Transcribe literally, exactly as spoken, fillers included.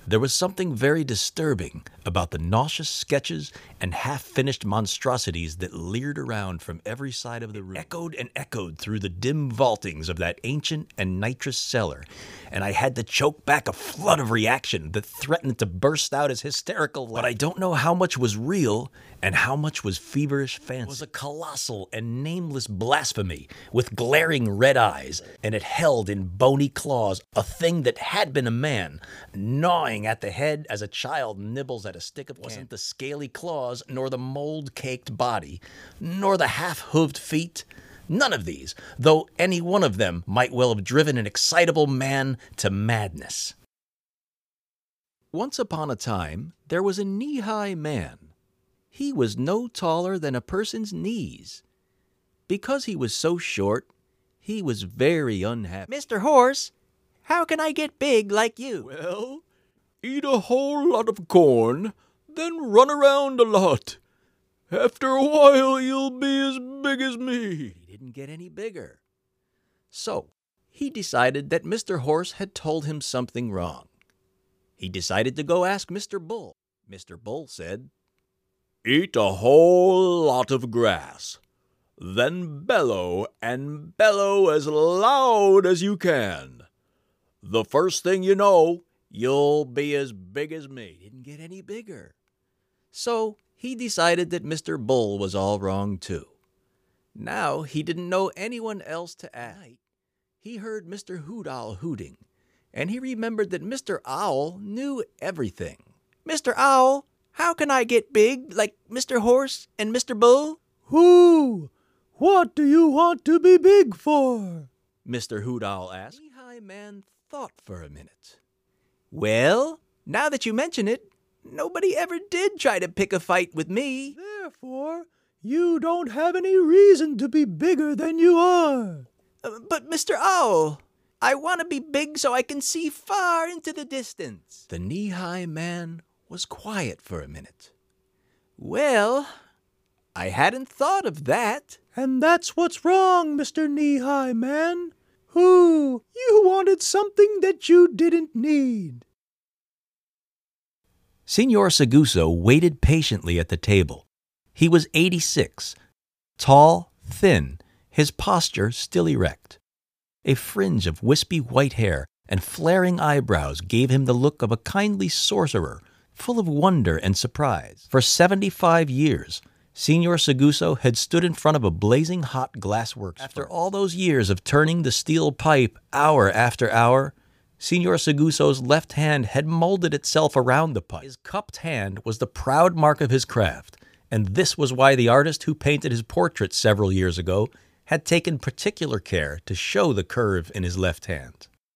There was something very disturbing about the nauseous sketches and half-finished monstrosities that leered around from every side of the room. It echoed and echoed through the dim vaultings of that ancient and nitrous cellar, and I had to choke back a flood of reaction that threatened to burst out as hysterical laughter. But I don't know how much was real and how much was feverish fancy. It was a colossal and nameless blasphemy with glaring red eyes, and it held in bony claws a thing that had been a man, gnawing at the head as a child nibbles at a stick of candy. It wasn't the scaly claws, nor the mold-caked body, nor the half-hooved feet. None of these, though any one of them might well have driven an excitable man to madness. Once upon a time, there was a knee-high man. He was no taller than a person's knees. Because he was so short, he was very unhappy. Mister Horse, how can I get big like you? Well, eat a whole lot of corn, then run around a lot. After a while, you'll be as big as me. He didn't get any bigger. So, he decided that Mister Horse had told him something wrong. He decided to go ask Mister Bull. Mister Bull said, "Eat a whole lot of grass, then bellow and bellow as loud as you can. The first thing you know, you'll be as big as me." He didn't get any bigger. So he decided that Mister Bull was all wrong too. Now he didn't know anyone else to ask. He heard Mister Hoot Owl hooting, and he remembered that Mister Owl knew everything. Mister Owl, how can I get big like Mister Horse and Mister Bull? Who? What do you want to be big for? Mister Hoot Owl asked. The Knee-High Man thought for a minute. Well, now that you mention it, nobody ever did try to pick a fight with me. Therefore, you don't have any reason to be bigger than you are. Uh, but Mister Owl, I want to be big so I can see far into the distance. The Knee-High Man was quiet for a minute. Well, I hadn't thought of that. And that's what's wrong, Mister Knee-High Man. Who? You wanted something that you didn't need. Señor Saguso waited patiently at the table. He was eighty-six, tall, thin, his posture still erect. A fringe of wispy white hair and flaring eyebrows gave him the look of a kindly sorcerer, full of wonder and surprise. For seventy-five years, Señor Saguso had stood in front of a blazing hot glassworks. After all those years of turning the steel pipe hour after hour, Señor Saguso's left hand had molded itself around the pipe. His cupped hand was the proud mark of his craft, and this was why the artist who painted his portrait several years ago had taken particular care to show the curve in his left hand.